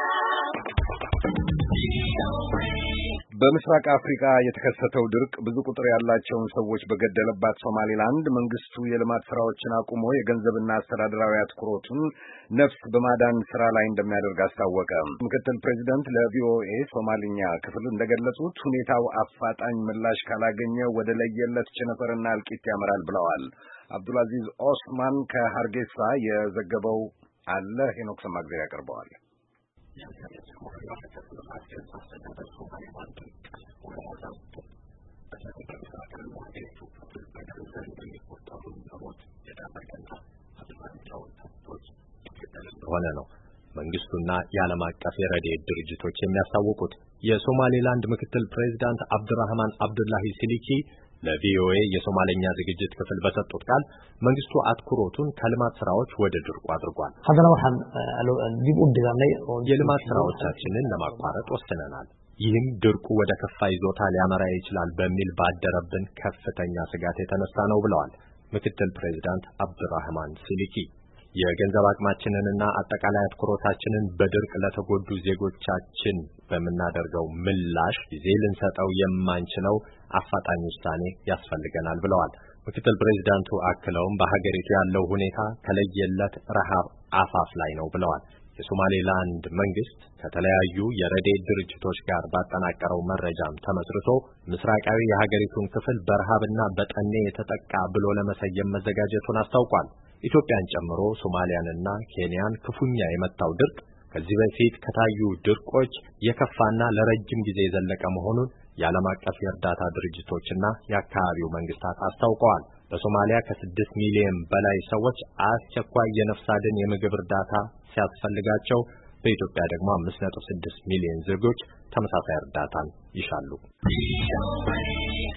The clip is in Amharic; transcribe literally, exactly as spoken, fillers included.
በምስራቅ አፍሪካ የተከሰተው ድርቅ ብዙ ቁጥር ያላቸውን ሰዎች በገደለባት ሶማሊላንድ መንግስቱ የልማት ስራዎችን አቁሞ የገንዘብና አስተዳደራዊ አትኩሮቱን ነፍስ በማዳን ስራ ላይ እንደሚያደርግ አስታወቀ። ምክትል ፕሬዚደንት ለቪኦኤ ሶማሊኛ ክፍል እንደገለጹት ሁኔታው አፋጣኝ ምላሽ ካላገኘ ወደ ለየለት ቸነፈርና እልቂት ያመራል ብለዋል። አብዱልአዚዝ ኦስማን ከሃርጌሳ የዘገበው አለ። ሄኖክ ሰማግዜር ያቀርበዋል። ሆነ ነው መንግስቱና የዓለም አቀፍ የረድኤት ድርጅቶች የሚያሳውቁት። የሶማሊላንድ ምክትል ፕሬዝዳንት አብዱራህማን አብዱላሂ ሲሊኪ ለቪኦኤ የሶማሊኛ ዝግጅት ክፍል በሰጡት ቃል መንግስቱ አትኩሮቱን ከልማት ስራዎች ወደ ድርቁ አድርጓል። የልማት ስራዎቻችንን ለማቋረጥ ወስነናል። ይህም ድርቁ ወደ ከፋ ይዞታ ሊያመራ ይችላል በሚል ባደረብን ከፍተኛ ስጋት የተነሳ ነው ብለዋል ምክትል ፕሬዝዳንት አብዱራህማን ሲሊኪ። የገንዘብ አቅማችንንና አጠቃላይ አትኩሮታችንን በድርቅ ለተጎዱ ዜጎቻችን በመናደርገው ምላሽ ጊዜ ልንሰጠው የማንችለው አፋጣኝ ውሳኔ ያስፈልገናል ብለዋል። ምክትል ፕሬዝዳንቱ አክለውም በሀገሪቱ ያለው ሁኔታ ከለየለት ረሃብ አፋፍ ላይ ነው ብለዋል። የሶማሊላንድ መንግስት ከተለያዩ የረድኤት ድርጅቶች ጋር ባጠናቀረው መረጃም ተመስርቶ ምስራቃዊ የሀገሪቱን ክፍል በረሃብና በጠኔ የተጠቃ ብሎ ለመሰየም መዘጋጀቱን አስታውቋል። ኢትዮጵያን ጨምሮ ሶማሊያንና ኬንያን ክፉኛ የመታው ድርቅ ከዚህ በፊት ከታዩ ድርቆች የከፋና ለረጅም ጊዜ የዘለቀ መሆኑን የዓለም አቀፍ የእርዳታ ድርጅቶችና የአካባቢው መንግስታት አስታውቀዋል። በሶማሊያ ከስድስት ሚሊዮን በላይ ሰዎች አስቸኳይ የነፍስ አድን የምግብ እርዳታ ሲያስፈልጋቸው በኢትዮጵያ ደግሞ አምስት ነጥብ ስድስት ሚሊዮን ዜጎች ተመሳሳይ እርዳታን ይሻሉ።